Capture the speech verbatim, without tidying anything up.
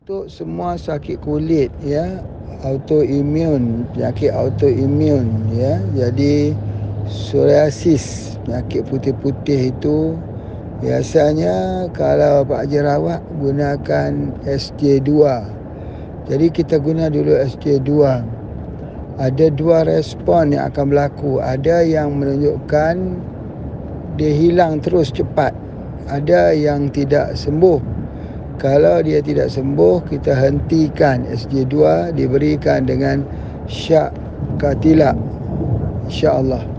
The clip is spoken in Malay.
Untuk semua sakit kulit ya, autoimun, penyakit autoimun ya. Jadi psoriasis, penyakit putih-putih itu biasanya kalau Pak Haji rawat gunakan S J dua. Jadi kita guna dulu S J dua. Ada dua respon yang akan berlaku. Ada yang menunjukkan dia hilang terus cepat. Ada yang tidak sembuh. Kalau dia tidak sembuh, kita hentikan S J dua, diberikan dengan syak katilak, insya-Allah.